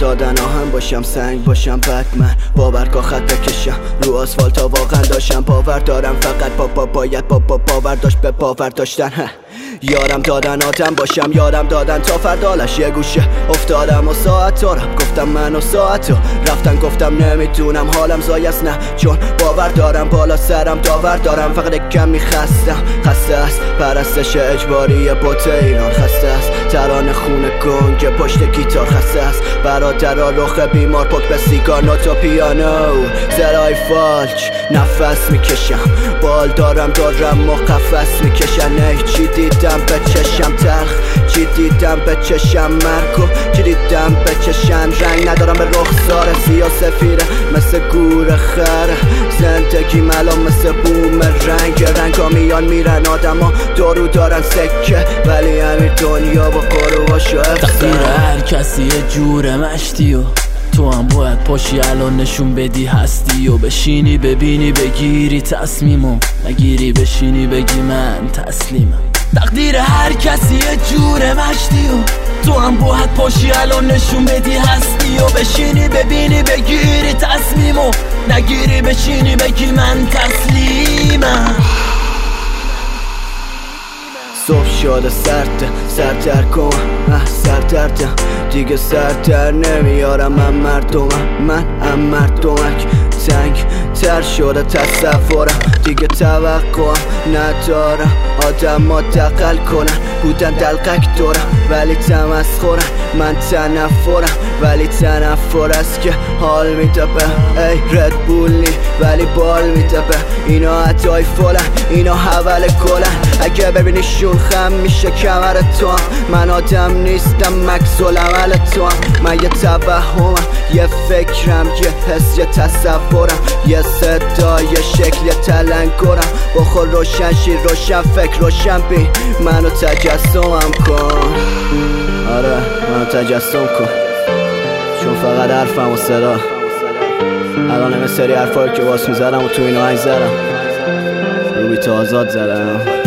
دادن آهن باشم، سنگ باشم، بتمن با برگا خط بکشم رو آسفالت تا واقعا داشتم باور دارم، فقط باید باور داشت به باور داشتن. یارم دادن آدم باشم، یارم دادن تا فردالش یه گوشه افتادم و ساعت دارم، گفتم من و ساعت رفتن، گفتم نمیتونم حالم زایست، نه چون باور دارم بالا سرم داور دارم، فقط کمی خسته است پرستش اجباری بوت ایران، خسته است ترانه خونه گنگ پشت گیتار، خسته است برادرها رخ بیمار پک به سیگار نوت و پیانو، زرای فالچ نفس میکشم، بال دارم و قفس میکشن. ای چی دیدم به چشم تلخ، چی دیدم به چشم مرگ و چی دیدم به چشم رنگ ندارم به رخسار سیاه سفیره مثل گور خره، زندگی ملام مثل بوم رنگ ها میان میرن آدم ها دارو دارن سکه، ولی همین دنیا با قروباشو تقدیر هر کسی یه جور مشتی و تو هم باید پاشی الان نشون بدی هستی و بشینی ببینی بگیری تصمیمو، نگیری بشینی بگی من تسلیمم. تقدیر هر کسی یه جور مشتی و تو هم باید پاشی الان نشون بدی هستی و بشینی ببینی بگیری تصمیمو، نگیری بشینی بگی من تسلیمم. صبح شده سرتر کن سردردم دیگه سرتر نمیارم، من مردمک تنگ تر شده تصورم، دیگه توقعم ندارم آدم ها دقل کنن، بودن دلقک دارم ولی تمسخرم، من تنفرم ولی تنفر است که حال میده به ای رد بولی ولی بال میده به اینا عطای فلن، اینا حول کلن، اگه ببینیشون خم میشه کمر تو هم، من آدم نیستم مکس العمل تو هم، من یه توهمم یه فکرم یه حس یه تصورم، یه صدا یه شکل یه تلنگرم، بخور روشن شیر روشن فکر روشن بین منو تجسمم کن، آره منو تجسم کن، چون فقط حرفم و صدا الان همه سری حرفایی که باس میزدم و تو این آهنگ زدم رو بیت آزاد زدم.